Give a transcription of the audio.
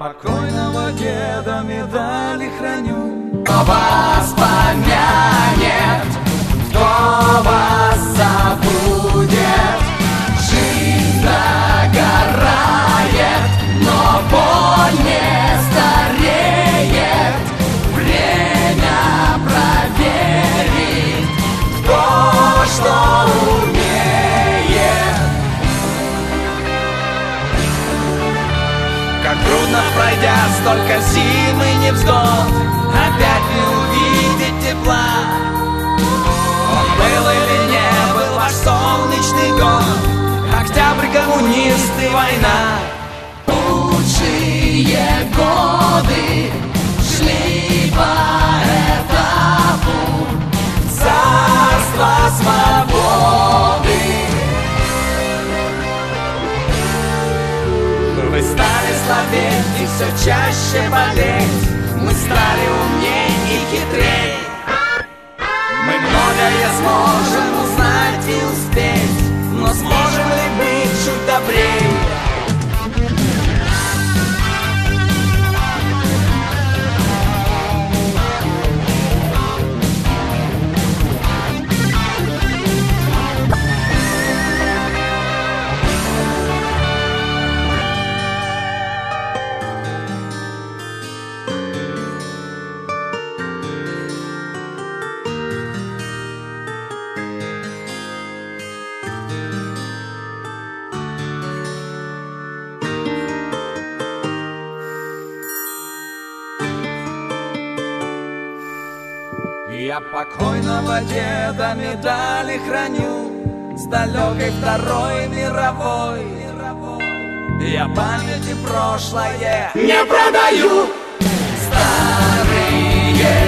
покойного деда медали храню. Кто вас помянет, кто вас забудет, жизнь догорает, но боль не стареет. Время проверит, кто что умеет. Как трудно, пройдя столько зим и невзгод, опять не увидеть тепла. Он был или не был ваш солнечный год, октябрь, коммунисты, война. Лучшие годы шли по этапу царства свободы. Вы стали слабеть и все чаще болеть, мы стали умней и хитрей. Мы многое сможем узнать и успеть, но сможем ли быть чуть добрее? Я покойного деда медали храню с далекой Второй мировой. Я памяти прошлое Не продаю.